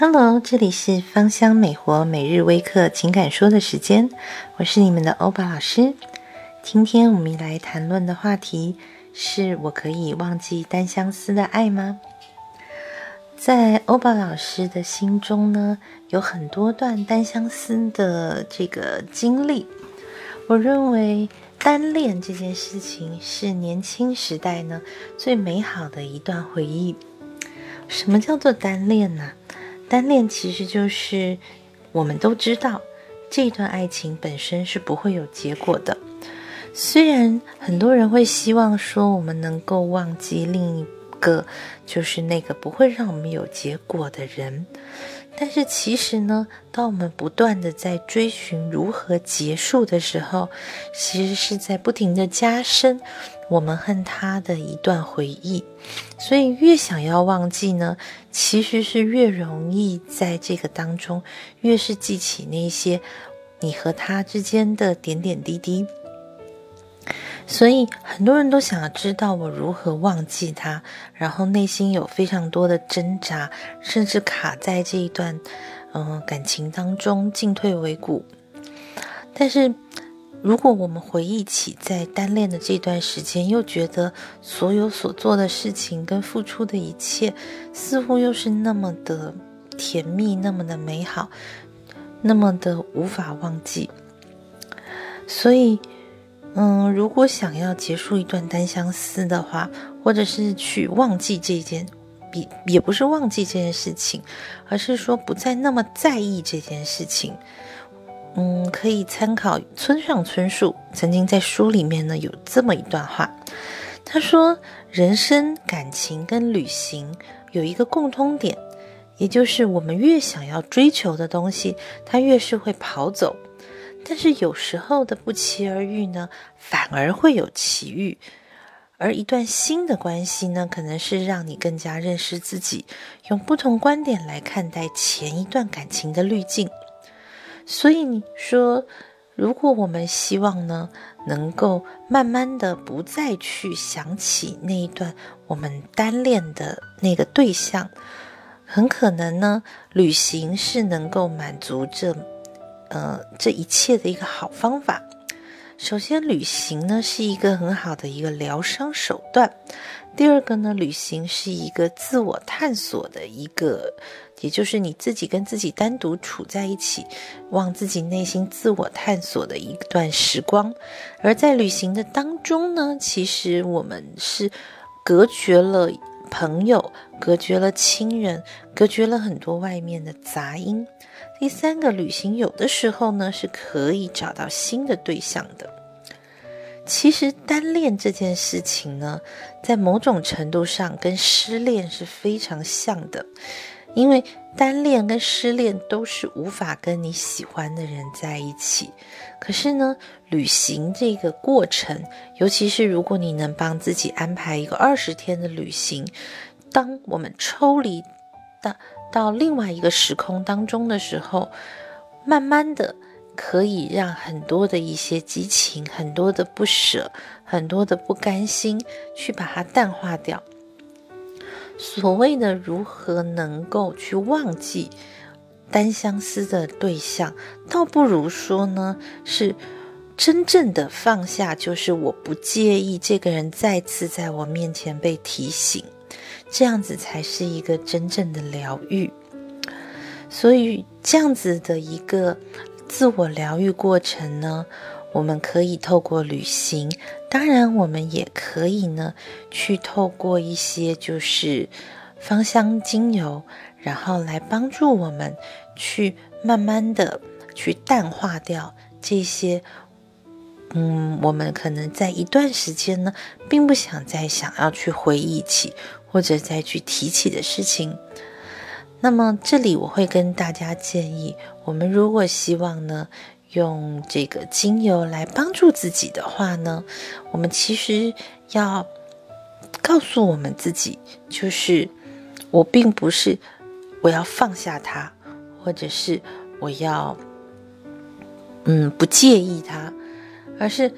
Hello，这里是芳香美活每日微课情感说的时间，我是你们的欧巴老师。今天我们来谈论的话题是：我可以忘记单相思的爱吗？在欧巴老师的心中呢，有很多段单相思的这个经历。我认为单恋这件事情是年轻时代呢最美好的一段回忆。什么叫做单恋呢？单恋其实就是我们都知道这段爱情本身是不会有结果的，虽然很多人会希望说我们能够忘记另一个就是那个不会让我们有结果的人，但是其实呢，当我们不断的在追寻如何结束的时候，其实是在不停的加深我们和他的一段回忆。所以越想要忘记呢，其实是越容易在这个当中越是记起那些你和他之间的点点滴滴。所以很多人都想要知道我如何忘记他，然后内心有非常多的挣扎，甚至卡在这一段感情当中进退维谷。但是如果我们回忆起在单恋的这段时间，又觉得所有所做的事情跟付出的一切似乎又是那么的甜蜜，那么的美好，那么的无法忘记。所以如果想要结束一段单相思的话，或者是去忘记也不是忘记这件事情，而是说不再那么在意这件事情。可以参考村上春树曾经在书里面呢有这么一段话，他说人生、感情跟旅行有一个共通点，也就是我们越想要追求的东西，它越是会跑走。但是有时候的不期而遇呢，反而会有奇遇。而一段新的关系呢，可能是让你更加认识自己，用不同观点来看待前一段感情的滤镜。所以你说，如果我们希望呢，能够慢慢的不再去想起那一段我们单恋的那个对象，很可能呢，旅行是能够满足这一切的一个好方法。首先，旅行呢是一个很好的一个疗伤手段。第二个呢，旅行是一个自我探索的一个，也就是你自己跟自己单独处在一起，往自己内心自我探索的一段时光。而在旅行的当中呢，其实我们是隔绝了朋友，隔绝了亲人，隔绝了很多外面的杂音。第三个，旅行有的时候呢是可以找到新的对象的。其实单恋这件事情呢，在某种程度上跟失恋是非常像的，因为单恋跟失恋都是无法跟你喜欢的人在一起。可是呢，旅行这个过程，尤其是如果你能帮自己安排一个20天的旅行，当我们抽离到另外一个时空当中的时候，慢慢的可以让很多的一些激情，很多的不舍，很多的不甘心去把它淡化掉。所谓的如何能够去忘记单相思的对象，倒不如说呢，是真正的放下，就是我不介意这个人再次在我面前被提醒，这样子才是一个真正的疗愈。所以这样子的一个自我疗愈过程呢，我们可以透过旅行，当然我们也可以呢去透过一些就是芳香精油，然后来帮助我们去慢慢的去淡化掉这些我们可能在一段时间呢并不想要去回忆起或者再去提起的事情。那么这里我会跟大家建议，我们如果希望呢用这个精油来帮助自己的话呢，我们其实要告诉我们自己，就是我并不是我要放下它，或者是我要不介意它，而是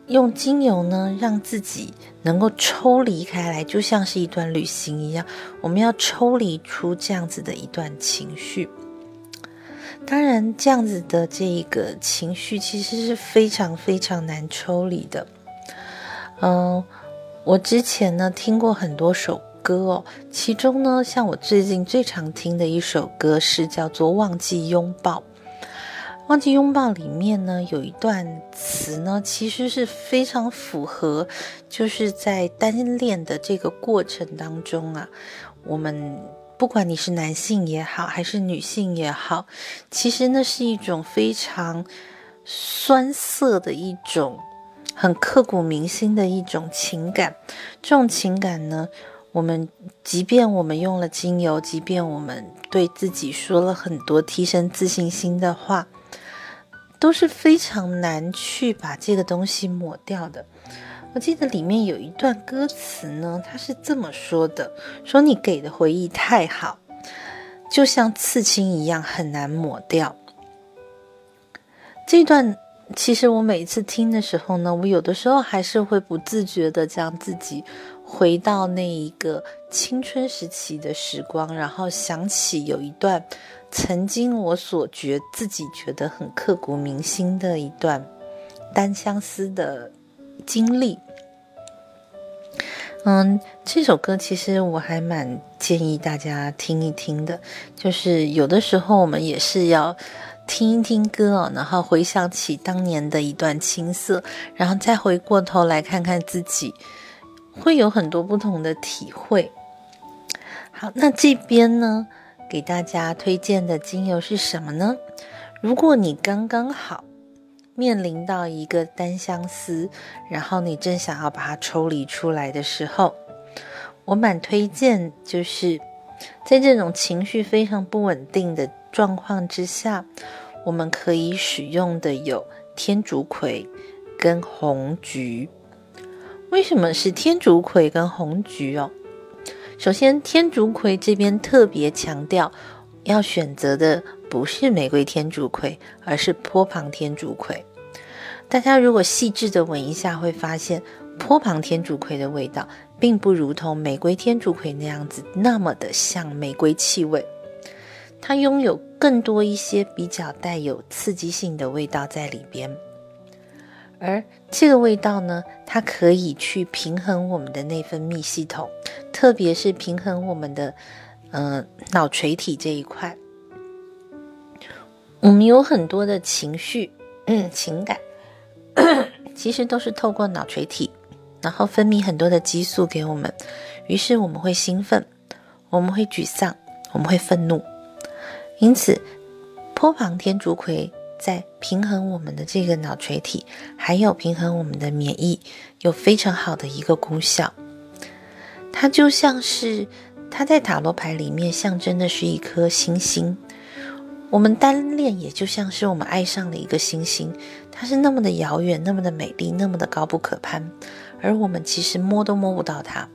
用精油呢，让自己能够抽离开来，就像是一段旅行一样，我们要抽离出这样子的一段情绪。当然，这样子的这个情绪其实是非常非常难抽离的。我之前呢听过很多首歌哦，其中呢，像我最近最常听的一首歌是叫做《忘记拥抱》。忘记拥抱里面呢，有一段词呢，其实是非常符合，就是在单恋的这个过程当中啊，我们不管你是男性也好，还是女性也好，其实那是一种非常酸涩的一种很刻骨铭心的一种情感。这种情感呢，即便我们用了精油，即便我们对自己说了很多提升自信心的话，都是非常难去把这个东西抹掉的。我记得里面有一段歌词呢，它是这么说的，说你给的回忆太好，就像刺青一样很难抹掉。这段其实我每次听的时候呢，我有的时候还是会不自觉的将自己回到那一个青春时期的时光，然后想起有一段曾经我自己觉得很刻骨铭心的一段单相思的经历。这首歌其实我还蛮建议大家听一听的，就是有的时候我们也是要听一听歌哦，然后回想起当年的一段青涩，然后再回过头来看看自己，会有很多不同的体会。好，那这边呢，给大家推荐的精油是什么呢？如果你刚刚好面临到一个单相思，然后你正想要把它抽离出来的时候，我蛮推荐，就是在这种情绪非常不稳定的状况之下，我们可以使用的有天竺葵跟红橘。为什么是天竺葵跟红橘哦？首先，天竺葵这边特别强调要选择的不是玫瑰天竺葵，而是坡旁天竺葵。大家如果细致的闻一下，会发现坡旁天竺葵的味道并不如同玫瑰天竺葵那样子那么的像玫瑰气味，它拥有更多一些比较带有刺激性的味道在里边。而这个味道呢，它可以去平衡我们的内分泌系统，特别是平衡我们的脑垂体这一块。我们有很多的情绪情感其实都是透过脑垂体，然后分泌很多的激素给我们，于是我们会兴奋，我们会沮丧，我们会愤怒。因此坡旁天竺葵在平衡我们的这个脑垂体，还有平衡我们的免疫，有非常好的一个功效。它就像是它在塔罗牌里面象征的是一颗星星，我们单恋也就像是我们爱上了一个星星，它是那么的遥远，那么的美丽，那么的高不可攀，而我们其实摸都摸不到它。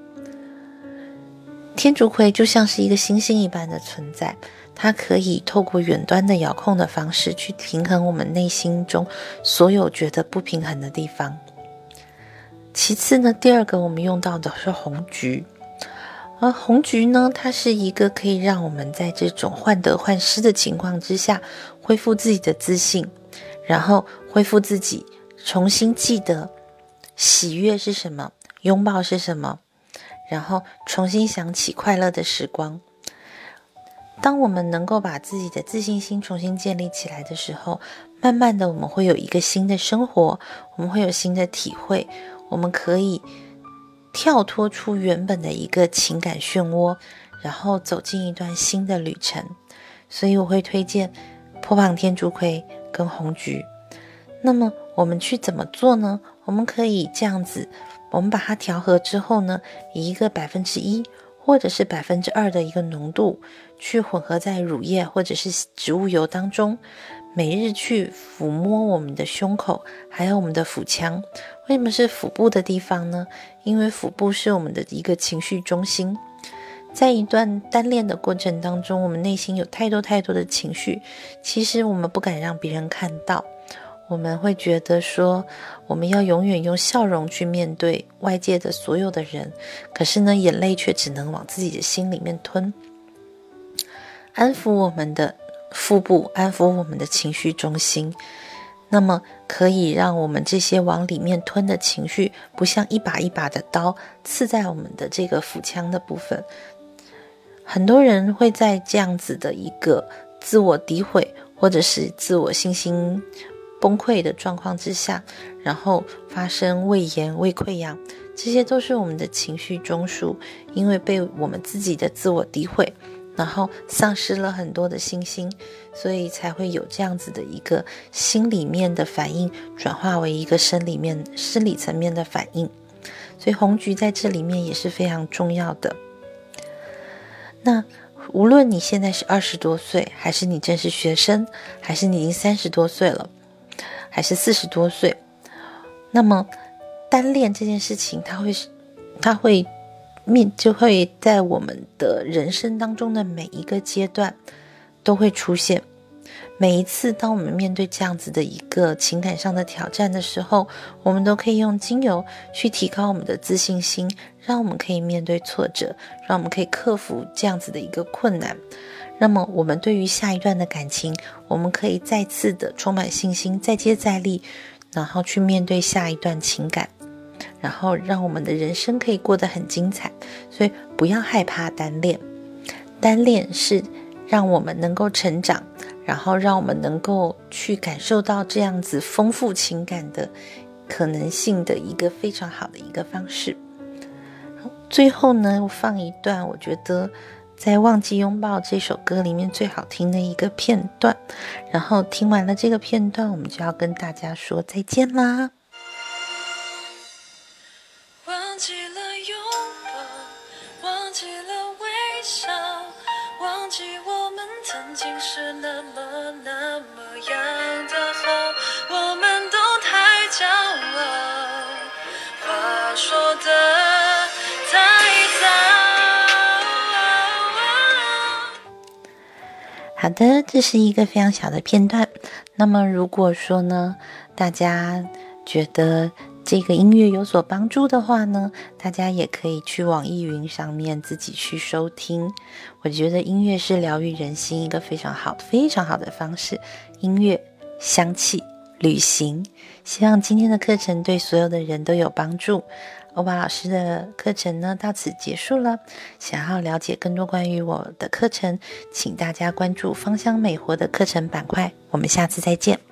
天竺葵就像是一个星星一般的存在，它可以透过远端的遥控的方式去平衡我们内心中所有觉得不平衡的地方。其次呢，第二个我们用到的是红橘。而红橘呢，它是一个可以让我们在这种患得患失的情况之下恢复自己的自信，然后恢复自己，重新记得喜悦是什么，拥抱是什么，然后重新想起快乐的时光。当我们能够把自己的自信心重新建立起来的时候，慢慢的我们会有一个新的生活，我们会有新的体会，我们可以跳脱出原本的一个情感漩涡，然后走进一段新的旅程。所以我会推荐坡旁天竺葵跟红橘。那么我们去怎么做呢？我们可以这样子，我们把它调和之后呢，以一个1%或者是2%的一个浓度去混合在乳液或者是植物油当中，每日去抚摸我们的胸口还有我们的腹腔。为什么是腹部的地方呢？因为腹部是我们的一个情绪中心，在一段单恋的过程当中，我们内心有太多的情绪，其实我们不敢让别人看到， 我们会觉得说我们要永远用笑容去面对外界的所有的人，可是呢，眼泪却只能往自己的心里面吞。安抚我们的腹部，安抚我们的情绪中心，那么可以让我们这些往里面吞的情绪不像一把一把的刀刺在我们的这个腹腔的部分。很多人会在这样子的一个自我诋毁或者是自我信心崩溃的状况之下，然后发生胃炎、胃溃疡，这些都是我们的情绪中枢，因为被我们自己的自我诋毁，然后丧失了很多的信心，所以才会有这样子的一个心里面的反应转化为一个生理层面的反应。所以红橘在这里面也是非常重要的。那无论你现在是20多岁，还是你正是学生，还是你已经30多岁了，还是40多岁，那么单恋这件事情就会在我们的人生当中的每一个阶段都会出现。每一次当我们面对这样子的一个情感上的挑战的时候，我们都可以用精油去提高我们的自信心，让我们可以面对挫折，让我们可以克服这样子的一个困难。那么我们对于下一段的感情，我们可以再次的充满信心，再接再厉，然后去面对下一段情感，然后让我们的人生可以过得很精彩。所以不要害怕单恋，单恋是让我们能够成长，然后让我们能够去感受到这样子丰富情感的可能性的一个非常好的一个方式。最后呢，我放一段我觉得在《忘记拥抱》这首歌里面最好听的一个片段，然后听完了这个片段，我们就要跟大家说再见啦。 忘记了拥抱，忘记了微笑，忘记我们曾经是那么样的好，我们都太骄傲，话说的太早。 好的，这是一个非常小的片段。那么如果说呢，大家觉得这个音乐有所帮助的话呢，大家也可以去网易云上面自己去收听。我觉得音乐是疗愈人心一个非常好的方式。音乐、香气、旅行，希望今天的课程对所有的人都有帮助。欧巴老师的课程呢到此结束了。想要了解更多关于我的课程，请大家关注芳香美活的课程板块。我们下次再见。